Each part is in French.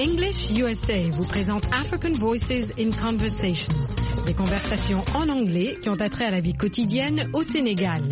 English USA vous présente African Voices in Conversation, des conversations en anglais qui ont attrait à la vie quotidienne au Sénégal.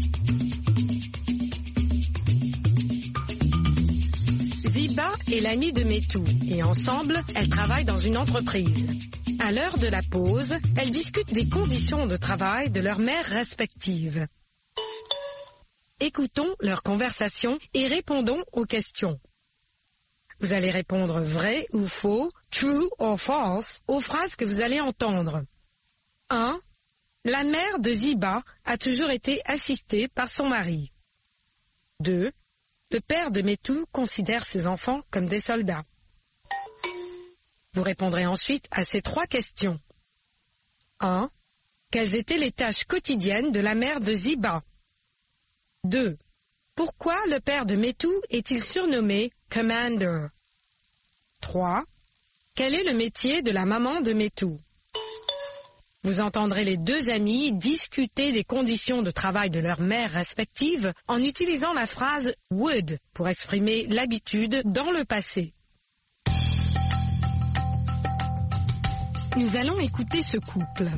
Ziba est l'amie de Metou et ensemble, elles travaillent dans une entreprise. À l'heure de la pause, elles discutent des conditions de travail de leurs mères respectives. Écoutons leur conversation et répondons aux questions. Vous allez répondre vrai ou faux, true or false, aux phrases que vous allez entendre. 1. La mère de Ziba a toujours été assistée par son mari. 2. Le père de Metou considère ses enfants comme des soldats. Vous répondrez ensuite à ces 3 questions. 1. Quelles étaient les tâches quotidiennes de la mère de Ziba? 2. Pourquoi le père de Metou est-il surnommé Commander? 3. Quel est le métier de la maman de Metou? Vous entendrez les 2 amies discuter des conditions de travail de leurs mères respectives en utilisant la phrase would pour exprimer l'habitude dans le passé. Nous allons écouter ce couple.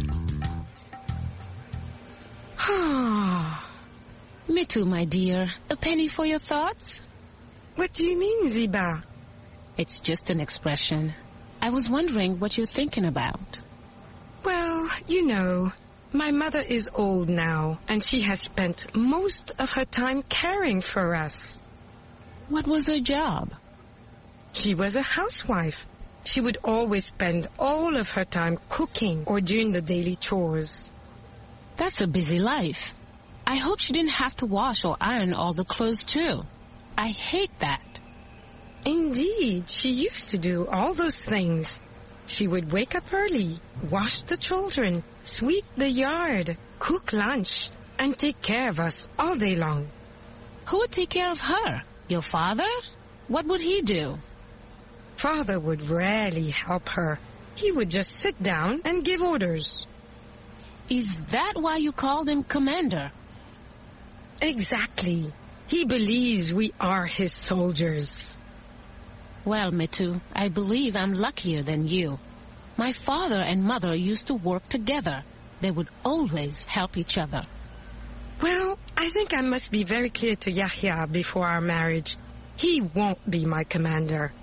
Metou, my dear, a penny for your thoughts? What do you mean, Ziba? It's just an expression. I was wondering what you're thinking about. Well, you know, my mother is old now, and she has spent most of her time caring for us. What was her job? She was a housewife. She would always spend all of her time cooking or doing the daily chores. That's a busy life. I hope she didn't have to wash or iron all the clothes too. I hate that. Indeed, she used to do all those things. She would wake up early, wash the children, sweep the yard, cook lunch, and take care of us all day long. Who would take care of her? Your father? What would he do? Father would rarely help her. He would just sit down and give orders. Is that why you called him Commander? Exactly. He believes we are his soldiers. Well, Metou, I believe I'm luckier than you. My father and mother used to work together. They would always help each other. Well, I think I must be very clear to Yahya before our marriage. He won't be my commander.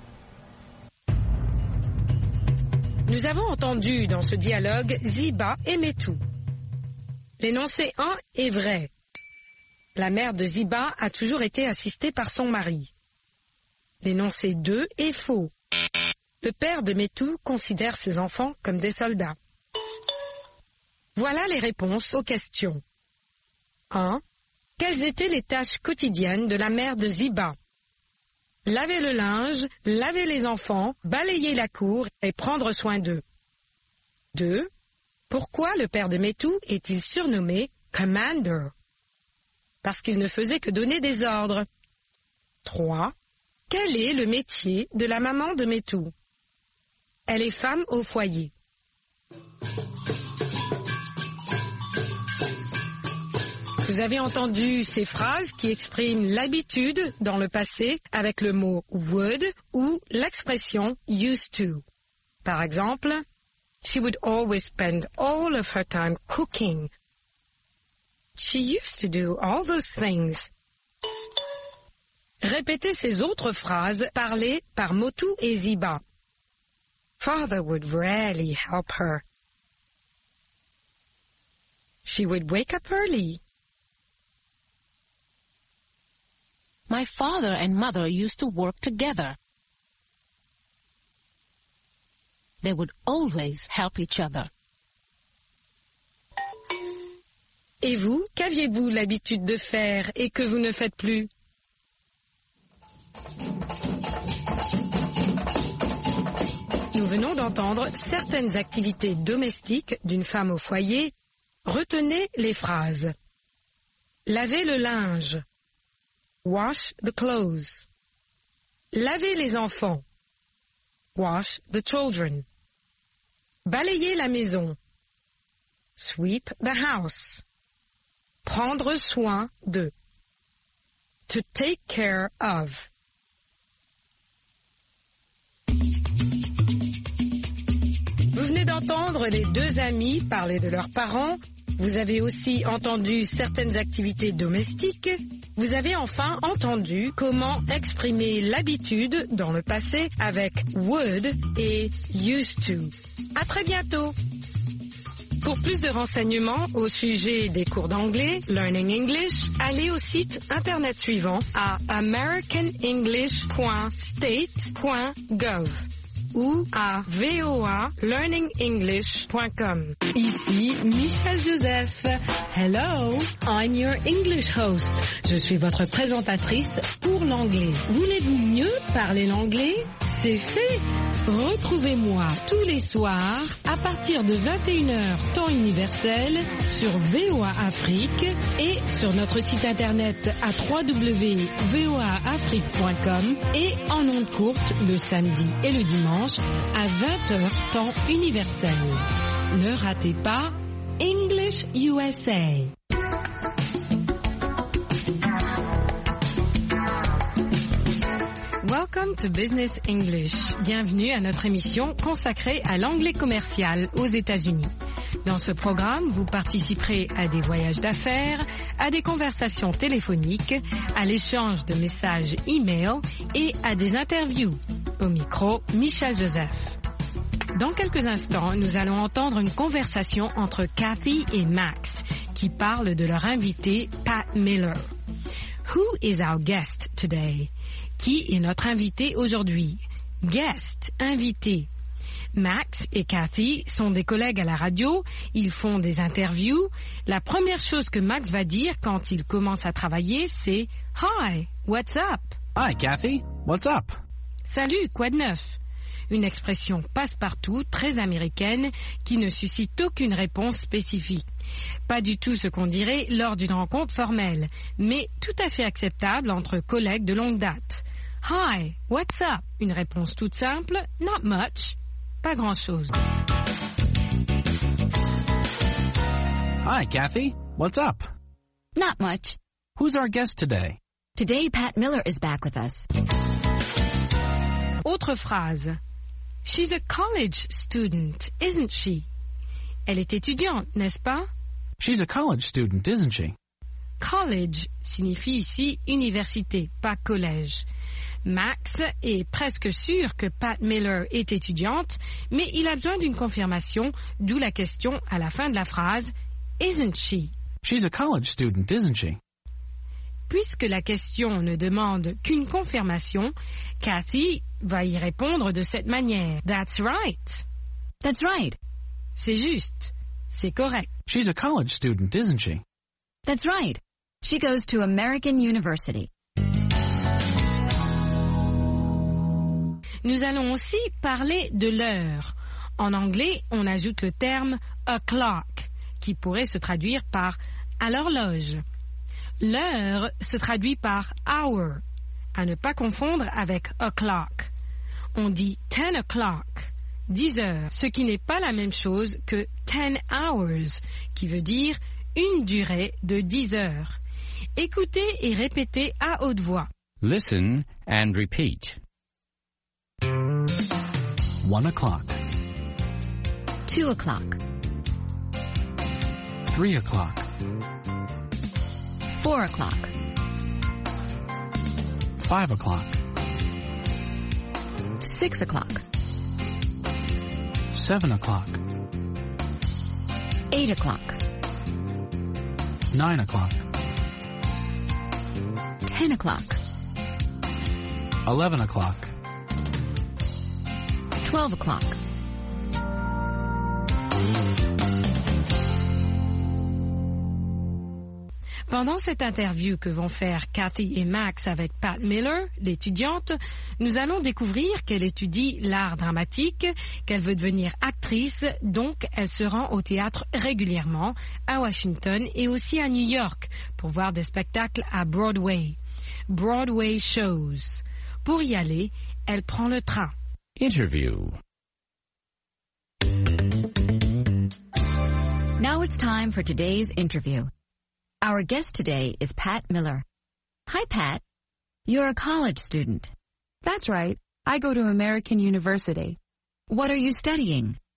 Nous avons entendu dans ce dialogue Ziba et Metou. L'énoncé 1 est vrai. La mère de Ziba a toujours été assistée par son mari. L'énoncé 2 est faux. Le père de Metou considère ses enfants comme des soldats. Voilà les réponses aux questions. 1. Quelles étaient les tâches quotidiennes de la mère de Ziba? Laver le linge, laver les enfants, balayer la cour et prendre soin d'eux. 2. Pourquoi le père de Metou est-il surnommé Commander? Parce qu'il ne faisait que donner des ordres. 3. Quel est le métier de la maman de Metou? Elle est femme au foyer. Vous avez entendu ces phrases qui expriment l'habitude dans le passé avec le mot would ou l'expression used to. Par exemple, she would always spend all of her time cooking. She used to do all those things. Répétez ces autres phrases parlées par Metou et Ziba. Father would rarely help her. She would wake up early. My father and mother used to work together. They would always help each other. Et vous, qu'aviez-vous l'habitude de faire et que vous ne faites plus? Nous venons d'entendre certaines activités domestiques d'une femme au foyer. Retenez les phrases. Laver le linge. Wash the clothes. Laver les enfants. Wash the children. Balayer la maison. Sweep the house. Prendre soin de. To take care of. d'entendre les deux amis parler de leurs parents. Vous avez aussi entendu certaines activités domestiques. Vous avez enfin entendu comment exprimer l'habitude dans le passé avec would et used to. À très bientôt. Pour plus de renseignements au sujet des cours d'anglais, Learning English, allez au site internet suivant à americanenglish.state.gov ou à voalearningenglish.com. Ici Michel Joseph. Hello, I'm your English host. Je suis votre présentatrice pour l'anglais. Voulez-vous mieux parler l'anglais? C'est fait. Retrouvez-moi tous les soirs à partir de 21h temps universel sur VOA Afrique et sur notre site internet à www.voaafrique.com et en ondes courtes le samedi et le dimanche à 20h temps universel. Ne ratez pas English USA. Welcome to Business English. Bienvenue à notre émission consacrée à l'anglais commercial aux États-Unis. Dans ce programme, vous participerez à des voyages d'affaires, à des conversations téléphoniques, à l'échange de messages e-mail et à des interviews. Au micro, Michel Joseph. Dans quelques instants, nous allons entendre une conversation entre Kathy et Max qui parlent de leur invité Pat Miller. Who is our guest today? Qui est notre invité aujourd'hui? Guest, invité. Max et Kathy sont des collègues à la radio, ils font des interviews. La première chose que Max va dire quand il commence à travailler, c'est « Hi, what's up? » Hi, Kathy. What's up? Salut, quoi de neuf? Une expression passe-partout, très américaine, qui ne suscite aucune réponse spécifique. Pas du tout ce qu'on dirait lors d'une rencontre formelle, mais tout à fait acceptable entre collègues de longue date. Hi, what's up? Une réponse toute simple, not much, pas grand-chose. Hi, Kathy. What's up? Not much. Who's our guest today? Today, Pat Miller is back with us. Autre phrase. She's a college student, isn't she? Elle est étudiante, n'est-ce pas? She's a college student, isn't she? College signifie ici université, pas collège. Max est presque sûr que Pat Miller est étudiante, mais il a besoin d'une confirmation, d'où la question à la fin de la phrase « Isn't she ?» She's a college student, isn't she? Puisque la question ne demande qu'une confirmation, Kathy va y répondre de cette manière. « That's right. » That's right. C'est juste. C'est correct. She's a college student, isn't she? That's right. She goes to American University. Nous allons aussi parler de l'heure. En anglais, on ajoute le terme « o'clock » qui pourrait se traduire par « à l'horloge ». L'heure se traduit par « hour », à ne pas confondre avec « o'clock ». On dit « 10 o'clock », 10 heures, ce qui n'est pas la même chose que « 10 hours », qui veut dire une durée de 10 heures. Écoutez et répétez à haute voix. Listen and repeat. 1 o'clock. 2 o'clock. 3 o'clock. 4 o'clock. 5 o'clock. 6 o'clock. 7 o'clock. 8 o'clock. 9 o'clock. 10 o'clock. 11 o'clock. 12 o'clock. Pendant cette interview que vont faire Kathy et Max avec Pat Miller, l'étudiante, nous allons découvrir qu'elle étudie l'art dramatique, qu'elle veut devenir actrice, donc elle se rend au théâtre régulièrement, à Washington et aussi à New York, pour voir des spectacles à Broadway. Broadway shows. Pour y aller, elle prend le train. Interview. Now it's time for today's interview. Our guest today is Pat Miller. Hi, Pat. You're a college student. That's right. I go to American University. What are you studying?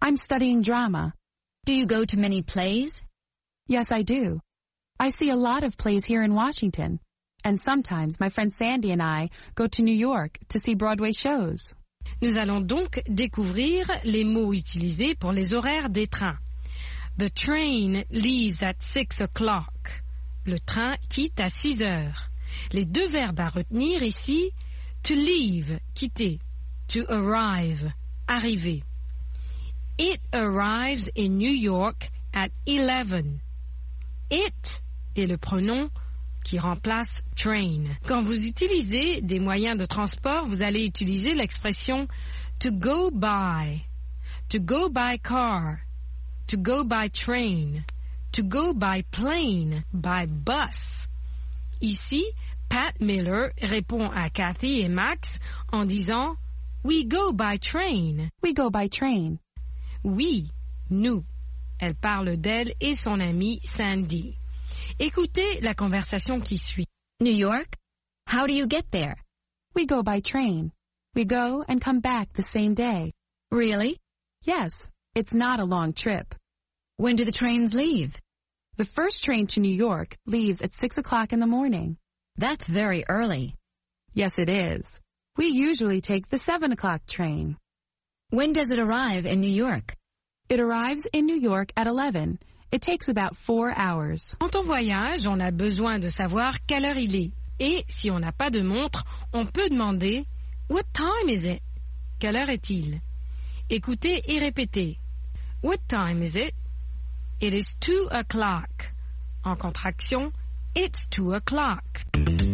I'm studying drama. Do you go to many plays? Yes, I do. I see a lot of plays here in Washington. And sometimes my friend Sandy and I go to New York to see Broadway shows. Nous allons donc découvrir les mots utilisés pour les horaires des trains. The train leaves at 6 o'clock. Le train quitte à 6 heures. Les deux verbes à retenir ici, to leave, quitter, to arrive, arriver. It arrives in New York at 11. It est le pronom qui remplace train. Quand vous utilisez des moyens de transport, vous allez utiliser l'expression to go by car, to go by train, to go by plane, by bus. Ici, Pat Miller répond à Kathy et Max en disant We go by train. We go by train. Oui, nous. Elle parle d'elle et son amie Sandy. Écoutez la conversation qui suit. New York? How do you get there? We go by train. We go and come back the same day. Really? Yes, it's not a long trip. When do the trains leave? The first train to New York leaves at 6 o'clock in the morning. That's very early. Yes, it is. We usually take the 7 o'clock train. When does it arrive in New York? It arrives in New York at 11. It takes about 4 hours. Quand on voyage, on a besoin de savoir quelle heure il est. Et si on n'a pas de montre, on peut demander What time is it? Quelle heure est-il? Écoutez et répétez. What time is it? It is 2 o'clock. En contraction, it's 2 o'clock.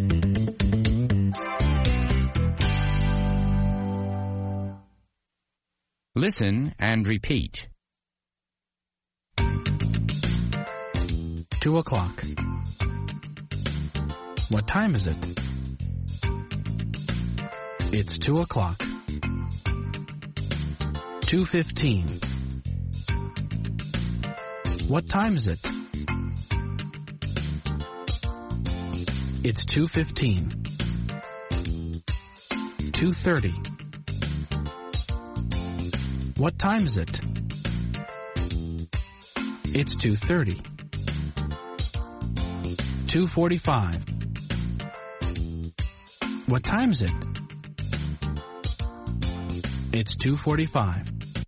Listen and repeat. 2 o'clock. What time is it? It's 2 o'clock. 2:15. What time is it? It's 2:15. 2:30. What time is it? It's 2:30. 2:45. What time is it? It's 2:45.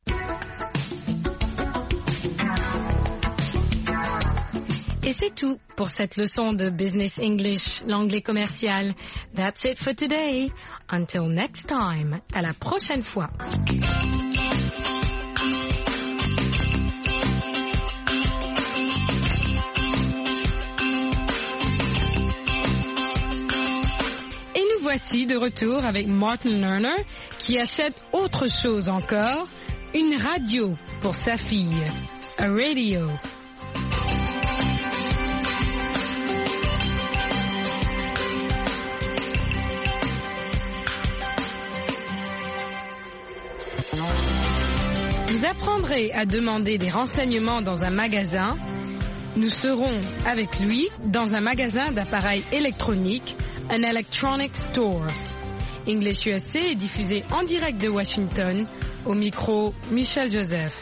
Et c'est tout pour cette leçon de Business English, l'anglais commercial. That's it for today. Until next time. À la prochaine fois. Voici de retour avec Martin Lerner qui achète autre chose encore, une radio pour sa fille. A radio. Vous apprendrez à demander des renseignements dans un magasin. Nous serons avec lui dans un magasin d'appareils électroniques, an electronic store. English USA est diffusé en direct de Washington, au micro Michel Joseph.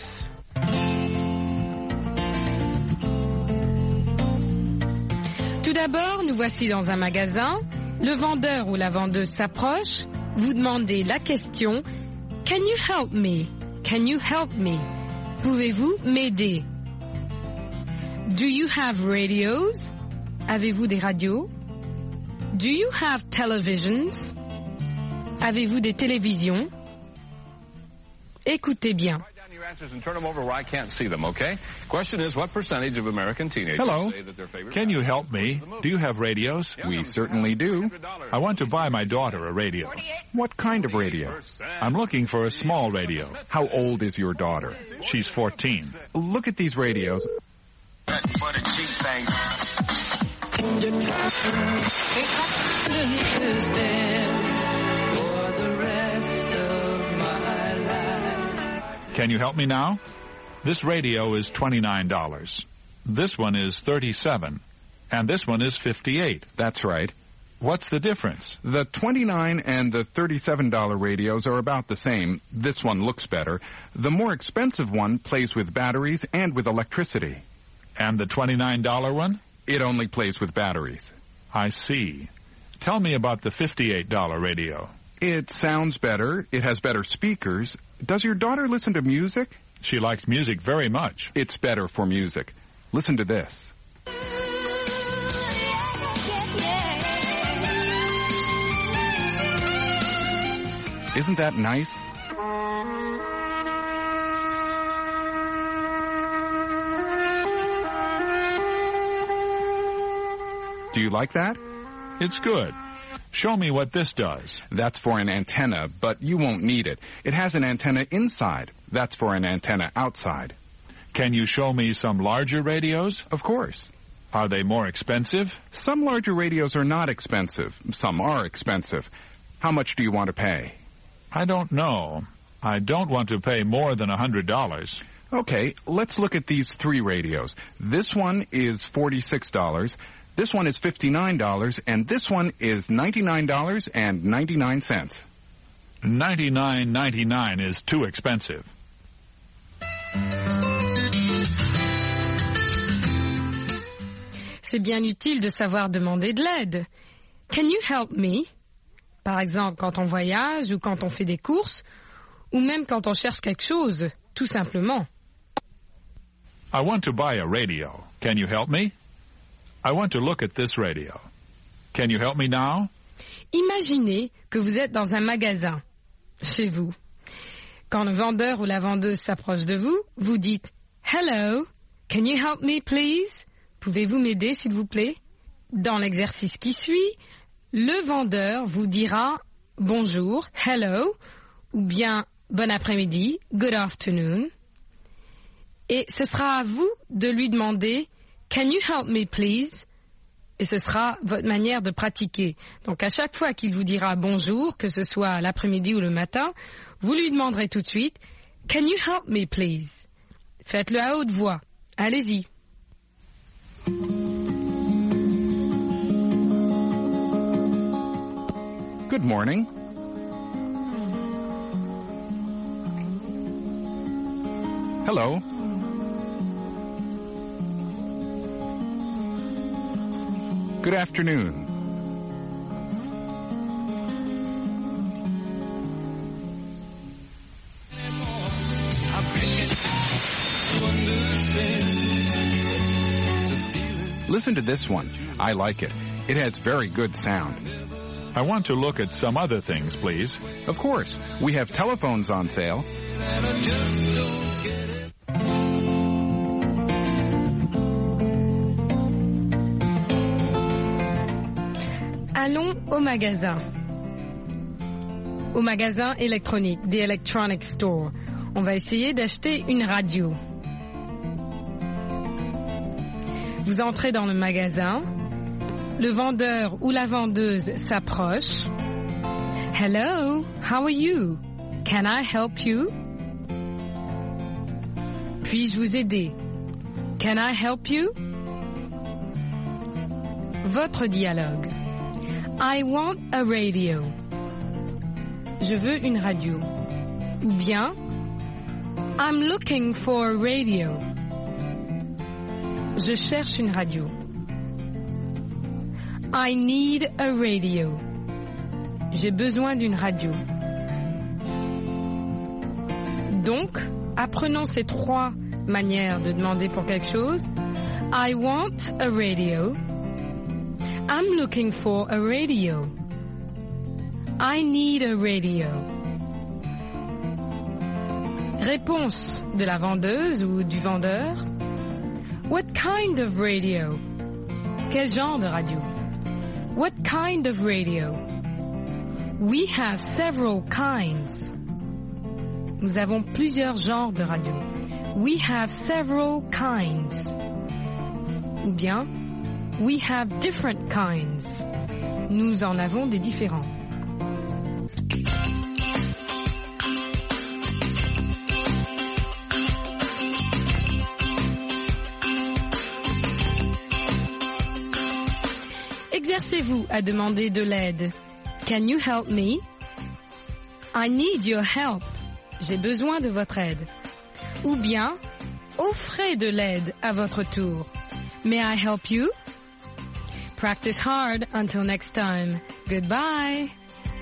Tout d'abord, nous voici dans un magasin. Le vendeur ou la vendeuse s'approche. Vous demandez la question « Can you help me? Can you help me? Pouvez-vous m'aider? Do you have radios? Avez-vous des radios? Do you have televisions? Avez-vous des télévisions? Écoutez bien. And turn them over where I can't see them, okay? Question is, what percentage of American teenagers Hello. say that their favorite... Can you help me? Do you have radios? We certainly do. I want to buy my daughter a radio. What kind of radio? I'm looking for a small radio. How old is your daughter? She's 14. Look at these radios. Can you help me now? This radio is $29. This one is $37. And this one is $58. That's right. What's the difference? The $29 and the $37 radios are about the same. This one looks better. The more expensive one plays with batteries and with electricity. And the $29 one? It only plays with batteries. I see. Tell me about the $58 radio. It sounds better. It has better speakers. Does your daughter listen to music? She likes music very much. It's better for music. Listen to this. Isn't that nice? Do you like that? It's good. Show me what this does. That's for an antenna, but you won't need it. It has an antenna inside. That's for an antenna outside. Can you show me some larger radios? Of course. Are they more expensive? Some larger radios are not expensive. Some are expensive. How much do you want to pay? I don't know. I don't want to pay more than $100. Okay, let's look at these three radios. This one is $46. This one is $59, and this one is $99.99. $99.99 is too expensive. C'est bien utile de savoir demander de l'aide. Can you help me? Par exemple, quand on voyage ou quand on fait des courses, ou même quand on cherche quelque chose, tout simplement. I want to buy a radio. Can you help me? I want to look at this radio. Can you help me now? Imaginez que vous êtes dans un magasin, chez vous. Quand le vendeur ou la vendeuse s'approche de vous, vous dites « Hello, can you help me please? Pouvez-vous m'aider s'il vous plaît ?» Dans l'exercice qui suit, le vendeur vous dira « Bonjour, hello » ou bien « Bon après-midi, good afternoon ». Et ce sera à vous de lui demander « Can you help me please ?» Et ce sera votre manière de pratiquer. Donc à chaque fois qu'il vous dira bonjour, que ce soit l'après-midi ou le matin, vous lui demanderez tout de suite « Can you help me please ?» Faites-le à haute voix. Allez-y. Good morning. Hello. Good afternoon. Listen to this one. I like it. It has very good sound. I want to look at some other things, please. Of course. We have telephones on sale. Allons au magasin. Au magasin électronique, the electronic store. On va essayer d'acheter une radio. Vous entrez dans le magasin. Le vendeur ou la vendeuse s'approche. Hello, how are you? Can I help you? Puis-je vous aider? Can I help you? Votre dialogue. I want a radio. Je veux une radio. Ou bien, I'm looking for a radio. Je cherche une radio. I need a radio. J'ai besoin d'une radio. Donc, apprenons ces trois manières de demander pour quelque chose. I want a radio. I'm looking for a radio. I need a radio. Réponse de la vendeuse ou du vendeur. What kind of radio? Quel genre de radio? What kind of radio? We have several kinds. Nous avons plusieurs genres de radio. We have several kinds. Ou bien, we have different kinds. Nous en avons des différents. Exercez-vous à demander de l'aide. Can you help me? I need your help. J'ai besoin de votre aide. Ou bien, offrez de l'aide à votre tour. May I help you? Practice hard until next time. Goodbye.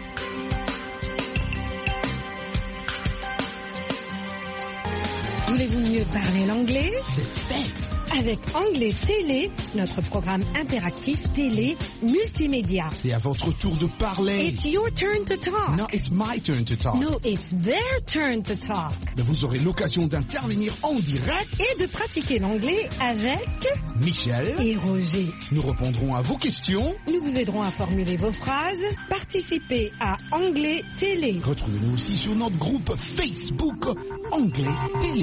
Voulez-vous mieux parler l'anglais? C'est fait! Avec Anglais Télé, notre programme interactif télé multimédia. C'est à votre tour de parler. It's your turn to talk. No, it's my turn to talk. No, it's their turn to talk. Mais vous aurez l'occasion d'intervenir en direct et de pratiquer l'anglais avec Michel et Roger. Nous répondrons à vos questions. Nous vous aiderons à formuler vos phrases. Participez à Anglais Télé. Retrouvez-nous aussi sur notre groupe Facebook Anglais Télé.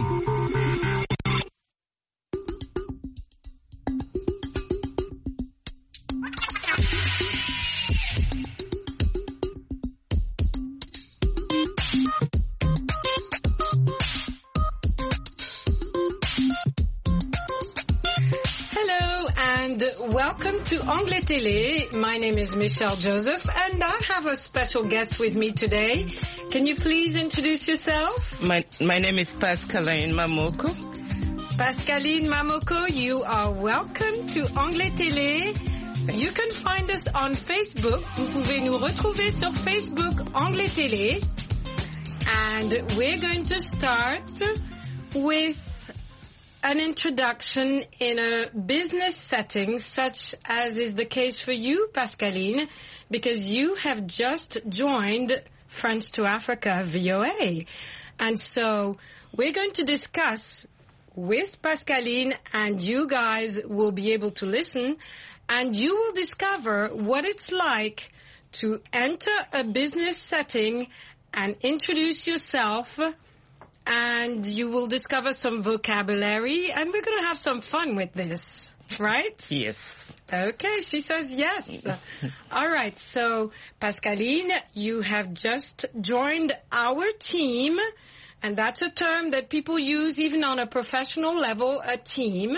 Welcome to Anglais Télé. My name is Michelle Joseph and I have a special guest with me today. Can you please introduce yourself? My name is Pascaline Mamoko. Pascaline Mamoko, you are welcome to Anglais Télé. You can find us on Facebook. Vous pouvez nous retrouver sur Facebook Anglais Télé. And we're going to start with an introduction in a business setting, such as is the case for you, Pascaline, because you have just joined Friends to Africa VOA. And so we're going to discuss with Pascaline, and you guys will be able to listen, and you will discover what it's like to enter a business setting and introduce yourself, and you will discover some vocabulary, and we're going to have some fun with this, right? Yes. Okay, she says yes. All right, so Pascaline, you have just joined our team, and that's a term that people use even on a professional level, a team,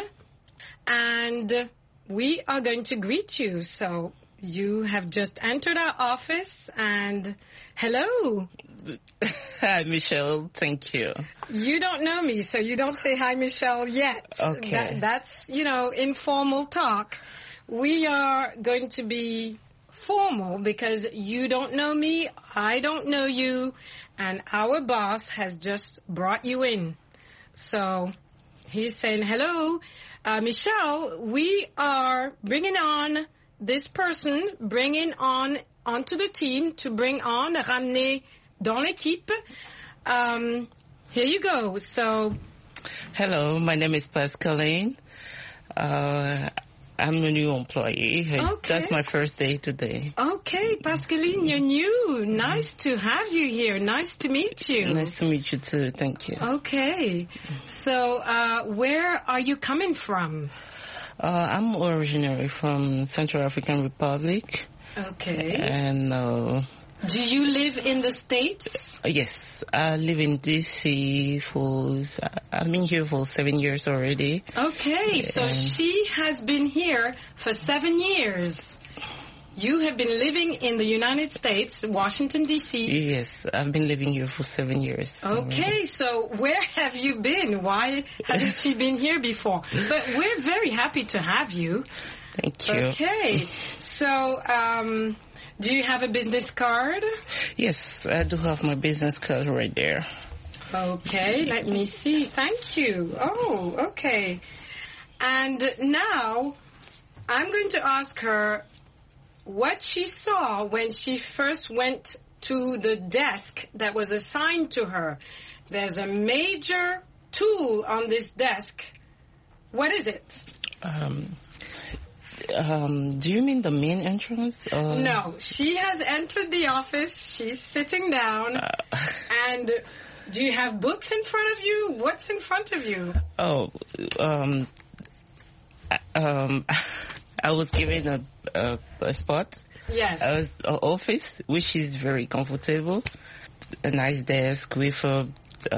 and we are going to greet you. So you have just entered our office, and hello. Hi, Michelle. Thank you. You don't know me, so you don't say hi, Michelle, yet. Okay. That's, informal talk. We are going to be formal because you don't know me, I don't know you, and our boss has just brought you in. So he's saying, hello, Michelle, we are bringing on this person, onto the team to bring on, ramener dans l'équipe. Here you go. So, hello, my name is Pascaline. I'm a new employee. Okay. That's my first day today. Okay, Pascaline, you're new. Nice to have you here. Nice to meet you. Nice to meet you too. Thank you. Okay. So, where are you coming from? I'm originally from Central African Republic. Okay. And do you live in the States? Yes, I live in DC I've been here for 7 years already. Okay, so she has been here for 7 years. You have been living in the United States, Washington, D.C. Yes, I've been living here for 7 years. Okay, already. So where have you been? Why hasn't she been here before? But we're very happy to have you. Thank you. Okay, so do you have a business card? Yes, I do have my business card right there. Okay, let me see. Thank you. Oh, okay. And now I'm going to ask her what she saw when she first went to the desk that was assigned to her. There's a major tool on this desk. What is it? Do you mean the main entrance? No, she has entered the office. She's sitting down. And do you have books in front of you? What's in front of you? I was given a spot. Yes. An office, which is very comfortable. A nice desk with a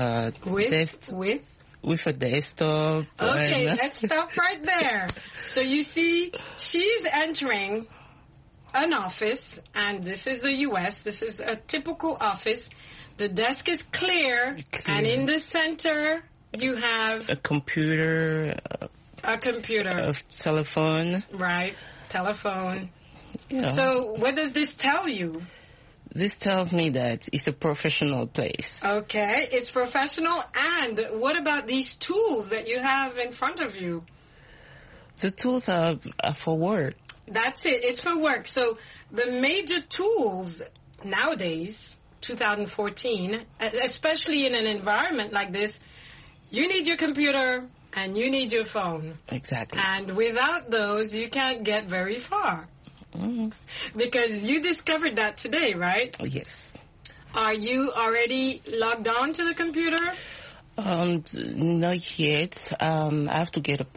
with a desktop. Okay, let's stop right there. So you see, she's entering an office, and this is the U.S., this is a typical office. The desk is clear. And in the center, you have... a computer. A telephone. Right, telephone. Yeah. So what does this tell you? This tells me that it's a professional place. Okay, it's professional. And what about these tools that you have in front of you? The tools are for work. That's it. It's for work. So the major tools nowadays, 2014, especially in an environment like this, you need your computer and you need your phone. Exactly. And without those, you can't get very far. Mm-hmm. Because you discovered that today, right? Yes. Are you already logged on to the computer? Not yet. I have to get a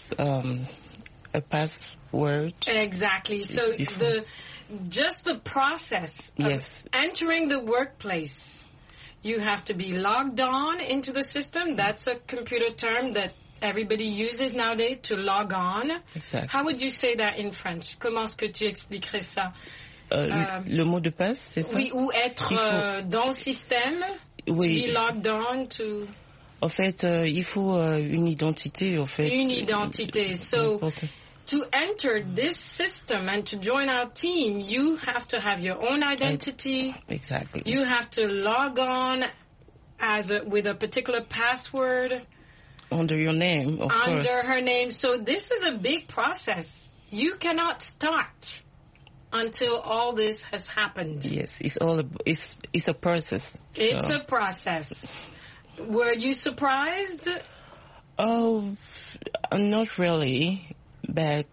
password. Exactly. So just the process of entering the workplace, you have to be logged on into the system. That's a computer term that everybody uses nowadays, to log on. Exactly. How would you say that in French? Comment est-ce que tu expliquerais ça? Le mot de passe, c'est ça? Oui, ou être dans le système. Oui. To be logged on to... En fait, il faut une identité, en fait. Une identité. So, to enter this system and to join our team, you have to have your own identity. Exactly. You have to log on with a particular password. Under your name, of course. Under her name. So this is a big process. You cannot start until all this has happened. Yes, it's a process. It's a process. Were you surprised? Oh, not really, but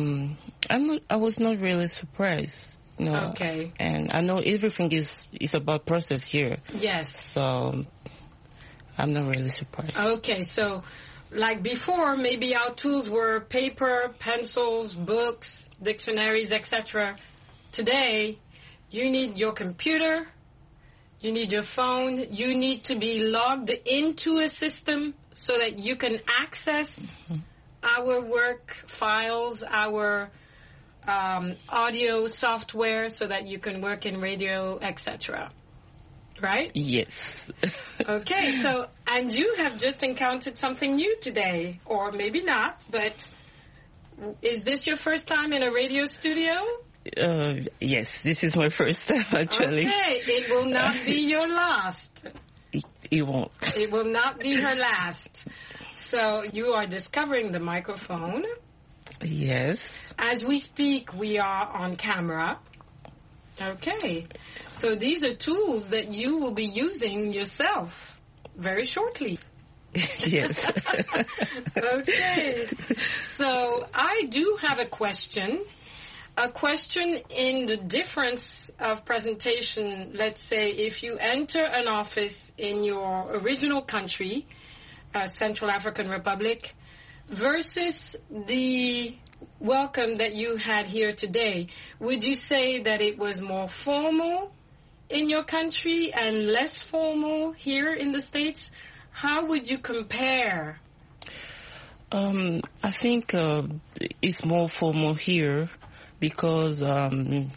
I was not really surprised. No. Okay. And I know everything is about process here. Yes. So I'm not really surprised. Okay, so like before, maybe our tools were paper, pencils, books, dictionaries, etc. Today, you need your computer, you need your phone, you need to be logged into a system so that you can access our work files, our audio software, so that you can work in radio, etc. Right? Yes. Okay, so, and you have just encountered something new today, or maybe not, but is this your first time in a radio studio? Yes, this is my first time, actually. Okay, it will not be your last. It won't. It will not be her last. So you are discovering the microphone. Yes. As we speak, we are on camera. Okay. So these are tools that you will be using yourself very shortly. Yes. Okay. So I do have a question. A question in the difference of presentation. Let's say if you enter an office in your original country, Central African Republic, versus the welcome that you had here today, would you say that it was more formal in your country and less formal here in the States? How would you compare? I think it's more formal here because, when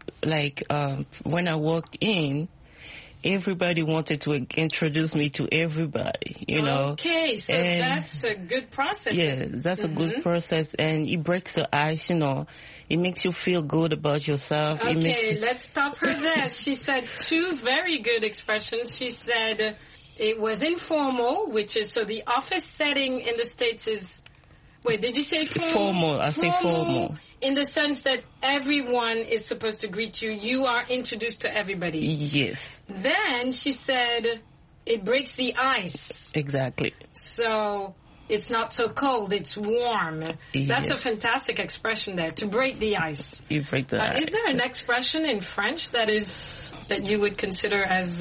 I walked in, everybody wanted to introduce me to everybody, you know. Okay, so that's a good process. Yeah, that's a good process, and it breaks the ice, you know. It makes you feel good about yourself. Okay, let's stop her there. She said two very good expressions. She said it was informal, which is, so the office setting in the States is, wait, did you say formal? Formal, I think formal. In the sense that everyone is supposed to greet you. You are introduced to everybody. Yes. Then she said it breaks the ice. Exactly. So it's not so cold, it's warm. Yes. That's a fantastic expression there, to break the ice. You break the ice. Is there an expression in French that you would consider as...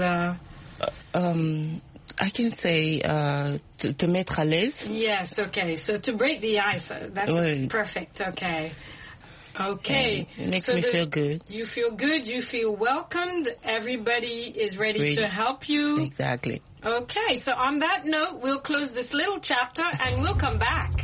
I can say te mettre à l'aise. Yes, okay. So to break the ice, that's perfect, okay. Okay. It makes me feel good. You feel good, you feel welcomed, everybody is ready to help you. Exactly. Okay, so on that note, we'll close this little chapter and we'll come back.